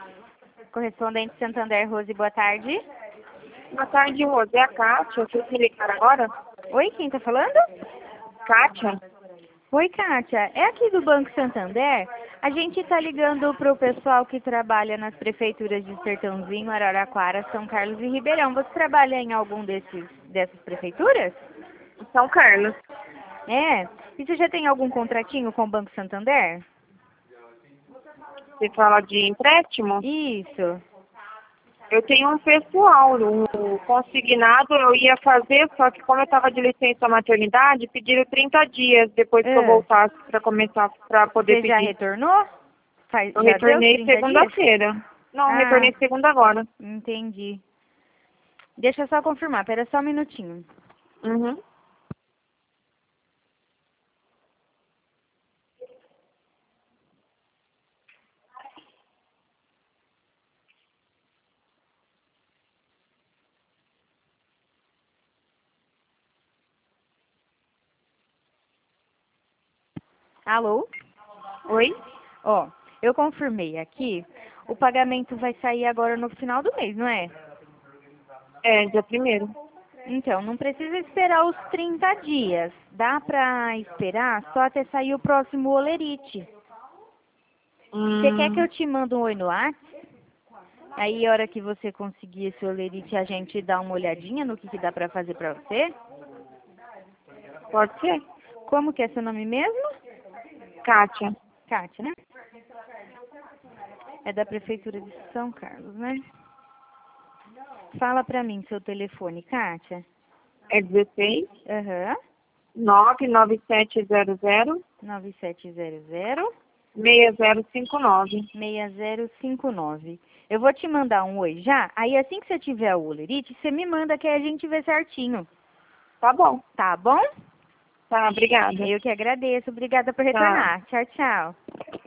Correspondente Santander, Rose, boa tarde. Boa tarde, Rose. É a Kátia. Vocês me ligaram agora? Oi, quem tá falando? Kátia? Oi, Kátia. É aqui do Banco Santander. A gente tá ligando pro pessoal que trabalha nas prefeituras de Sertãozinho, Araraquara, São Carlos e Ribeirão. Você trabalha em algum dessas prefeituras? São Carlos. É. E você já tem algum contratinho com o Banco Santander? Você fala de empréstimo? Isso. Eu tenho um pessoal, um consignado eu ia fazer, só que como eu estava de licença maternidade, pediram 30 dias depois que eu voltasse para começar, para poder Você já pedir. retornou? Eu Já deu retornei 30 dias? segunda-feira. Não, retornei segunda agora. Entendi. Deixa eu só confirmar, pera só um minutinho. Uhum. Alô? Oi? Ó, eu confirmei aqui. O pagamento vai sair agora no final do mês, não é? É, dia 1º. Então, não precisa esperar os 30 dias. Dá pra esperar só até sair o próximo olerite. Você quer que eu te mande um oi no WhatsApp? Aí, a hora que você conseguir esse olerite, a gente dá uma olhadinha no que dá pra fazer pra você? Pode ser? Como que é seu nome mesmo? Kátia. Kátia, né? É da Prefeitura de São Carlos, né? Fala pra mim seu telefone, Kátia. É 16 Aham. 99700 9700 6059. 6059. Eu vou te mandar um oi já. Aí assim que você tiver o olerite, você me manda que aí a gente vê certinho. Tá bom. Tá bom? Tá, obrigada. Eu que agradeço. Obrigada por Tchau. retornar. Tchau, tchau.